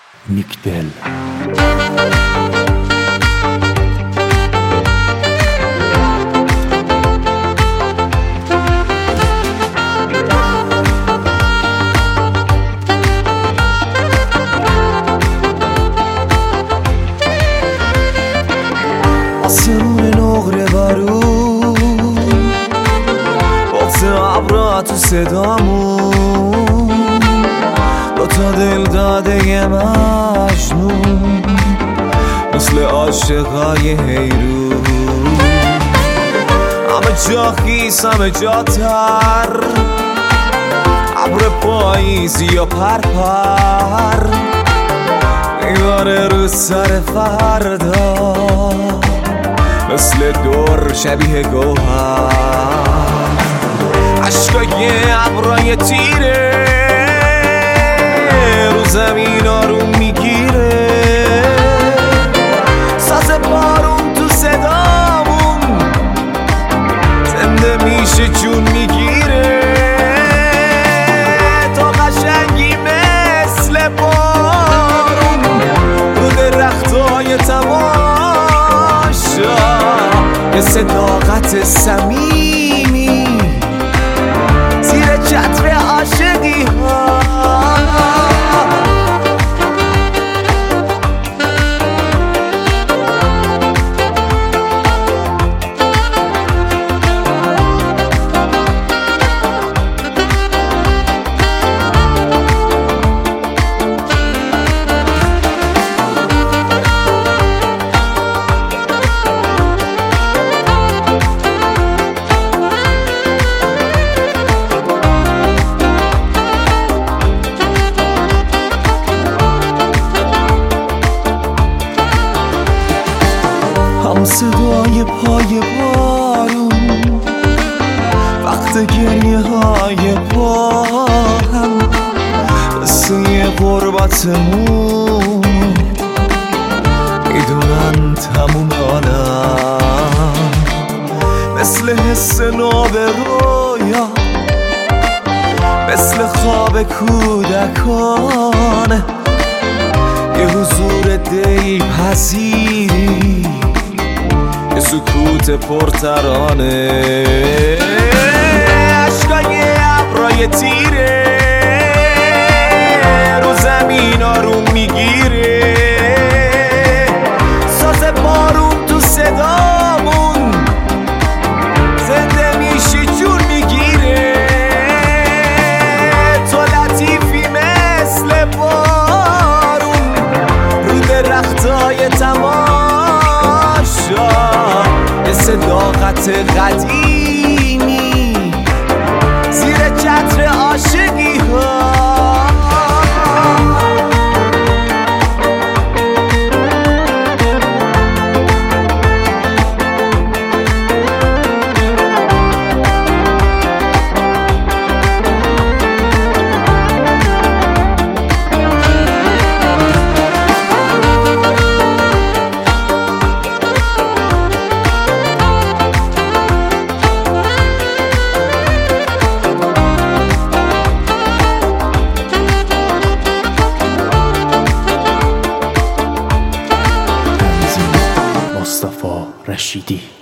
نیکدل. آسمون نقره بارون وقت ابرا تو صدامون دوتا دل داده مجنون مثل عاشقای حیرون همه جا خیس همه جا تر ابر پاییزی یا پرپر میباره رو سر فردا مثل دور شبیه گوهر عشقای ابرای تیره رو زمین آروم میگیره ساز بارون تو صدامون زنده میشه جون میگیره تو قشنگی مثل بارون رو درختای تماشا یه صداقت صمیمی زیر چتر عاشقی ها هم صدای پای بارون وقت گریه های با هم قصه غربتمون میدونن تموم عالم مثل حس ناب رویا مثل خواب کودکانه یه حضور دل پذیری یه سکوت پرترانه عشقای ابرای تیره رو زمین آروم میگیره ساز بارون تو صدامون زنده میشی جون میگیره تو لطیفی مثل بارون رو درختای تماشا یه صداقت قدیمی زیر چتر عاشقی ها مصطفی رشیدی.